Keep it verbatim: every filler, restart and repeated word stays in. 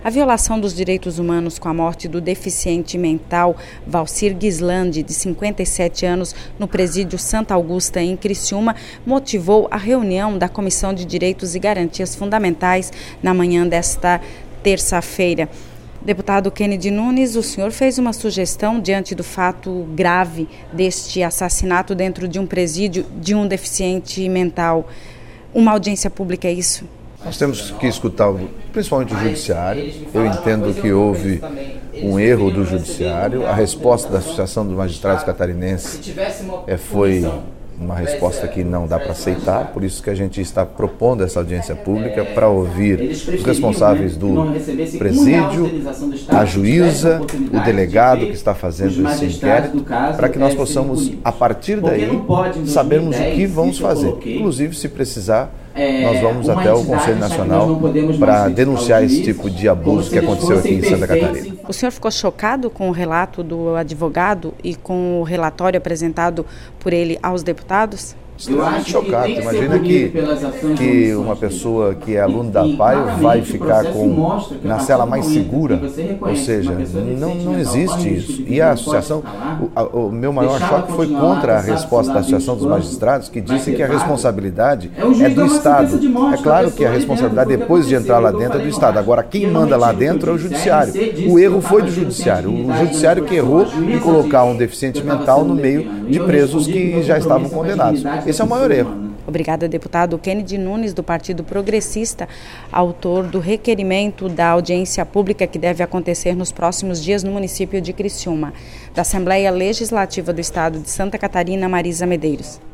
A violação dos direitos humanos com a morte do deficiente mental Valcir Ghislandi, de cinquenta e sete anos, no presídio Santa Augusta, em Criciúma, motivou a reunião da Comissão de Direitos e Garantias Fundamentais na manhã desta terça-feira. Deputado Kennedy Nunes, o senhor fez uma sugestão diante do fato grave deste assassinato dentro de um presídio de um deficiente mental. Uma audiência pública é isso? Nós temos que escutar principalmente o judiciário. Eu entendo que houve um erro do judiciário. A resposta da Associação dos Magistrados Catarinenses é, foi uma resposta que não dá para aceitar, por isso que a gente está propondo essa audiência pública para ouvir os responsáveis do presídio, a juíza, o delegado que está fazendo esse inquérito, para que nós possamos, a partir daí, sabermos o que vamos fazer. Inclusive, se precisar, nós vamos até o Conselho Nacional para denunciar esse tipo de abuso que aconteceu aqui em Santa Catarina. O senhor ficou chocado com o relato do advogado e com o relatório apresentado por ele aos deputados? Extremamente chocado. Imagina que, que uma pessoa que é aluno da P A I vai ficar com, na cela mais segura, ou seja, não, não existe isso. E a associação, o, a, o meu maior choque foi contra a resposta da Associação dos Magistrados, que disse que a responsabilidade é do Estado. É claro que a responsabilidade, depois de entrar lá dentro, é do Estado. Agora, quem manda lá dentro é o Judiciário. O erro foi do Judiciário. O Judiciário que errou em colocar um deficiente mental no meio de presos que já estavam condenados. Esse é o maior erro. Obrigada, deputado Kennedy Nunes, do Partido Progressista, autor do requerimento da audiência pública que deve acontecer nos próximos dias no município de Criciúma. Da Assembleia Legislativa do Estado de Santa Catarina, Marisa Medeiros.